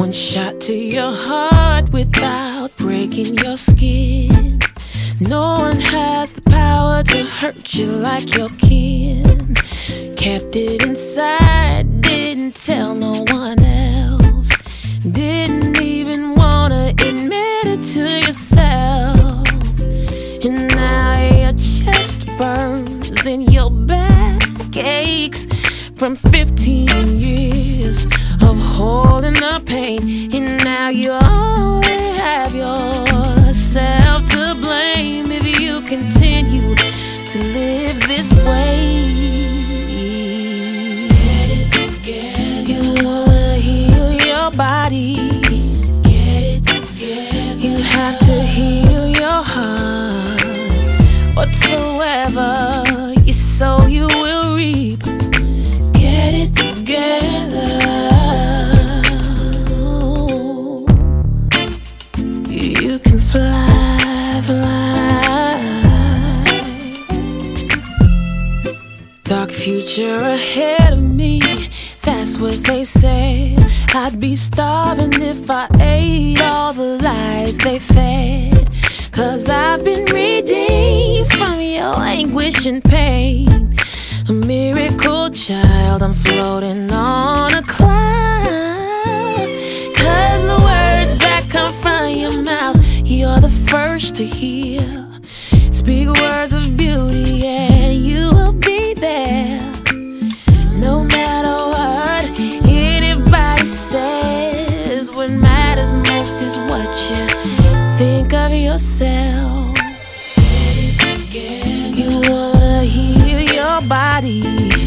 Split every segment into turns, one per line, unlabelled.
One shot to your heart without breaking your skin. No one has the power to hurt you like your kin. Kept it inside, didn't tell no one else. Didn't even wanna admit it to yourself. And now your chest burns and your back aches from 15 years of holding the pain. And now you only have yourself to blame if you continue to live this way. Get it together. You wanna heal your body. Get it together. You have to heal your heart. Whatsoever you sow, you will reap. Get it together. You can fly, fly. Dark future ahead of me, that's what they said. I'd be starving if I ate all the lies they fed. 'Cause I've been redeemed from your anguish and pain. A miracle child, I'm floating on a cloud. 'Cause the words that come from your mouth, you're the first to hear. Speak words of beauty and you will be there. No matter what anybody says, what matters most is what you think of yourself. You wanna heal your body.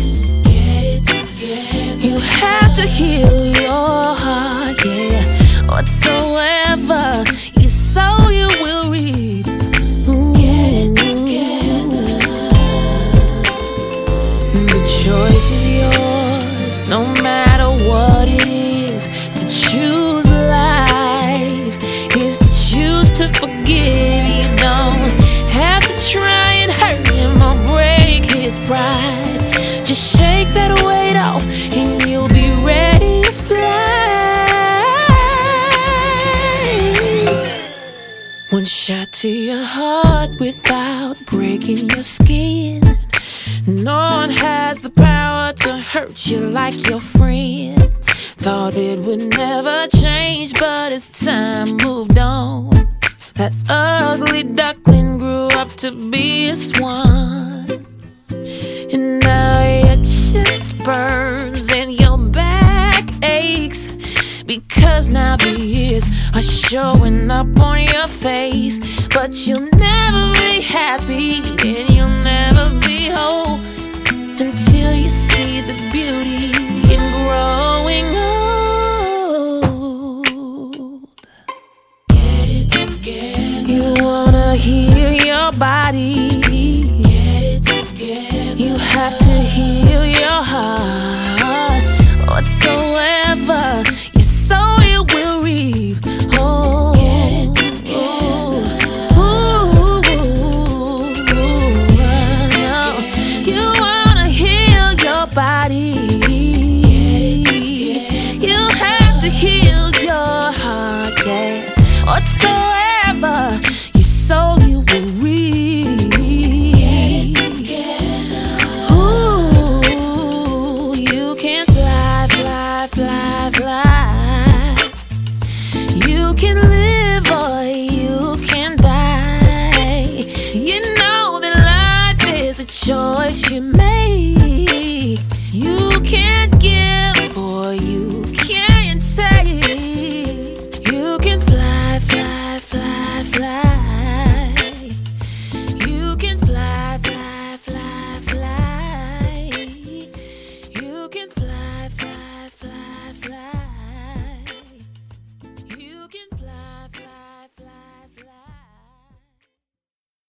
You have to heal your heart, yeah. Whatsoever you sow, you will reap. Get it together. The choice is yours, no matter what it is. To choose life is to choose to forgive. You don't have to try and hurt him or break his pride. Just shake that weight off and you'll be ready to fly. One shot to your heart without breaking your skin. No one has the power to hurt you like your friends. Thought it would never change, but as time moved on, that ugly duckling grew up to be a swan. And now your chest burns and your back aches, because now the years are showing up on your face. But you'll never be happy and you'll never be whole until you see the beauty in growing old. Get it together. You wanna heal your body. Get it together. You have to heal your heart. Whatsoever you sow, you will reap. Oh, get it together. Ooh, you wanna heal your body. You have to heal your heart, yeah. Whatsoever you sow, you will reap. Ooh, you can fly, fly, fly, fly. You can live or you can die. You know that life is a choice you make.